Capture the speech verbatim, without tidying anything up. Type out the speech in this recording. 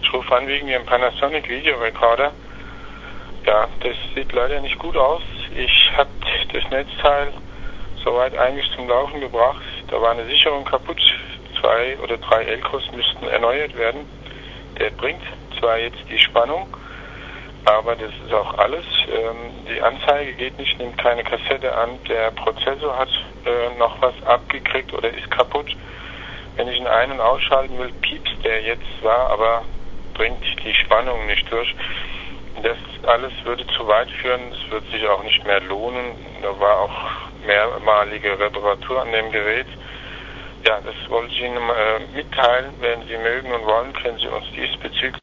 ich rufe an wegen Ihrem Panasonic Videorekorder. Ja, das sieht leider nicht gut aus. Ich habe das Netzteil soweit eigentlich zum Laufen gebracht. Da war eine Sicherung kaputt. Zwei oder drei Elkos müssten erneuert werden. Der bringt zwar jetzt die Spannung, aber das ist auch alles. Ähm, die Anzeige geht nicht, nimmt keine Kassette an. Der Prozessor hat äh, noch was abgekriegt oder ist kaputt. Wenn ich ihn ein- und ausschalten will, piepst der jetzt zwar, aber bringt die Spannung nicht durch. Das alles würde zu weit führen. Es wird sich auch nicht mehr lohnen. Da war auch mehrmalige Reparatur an dem Gerät. Ja, das wollte ich Ihnen äh, mitteilen. Wenn Sie mögen und wollen, können Sie uns diesbezüglich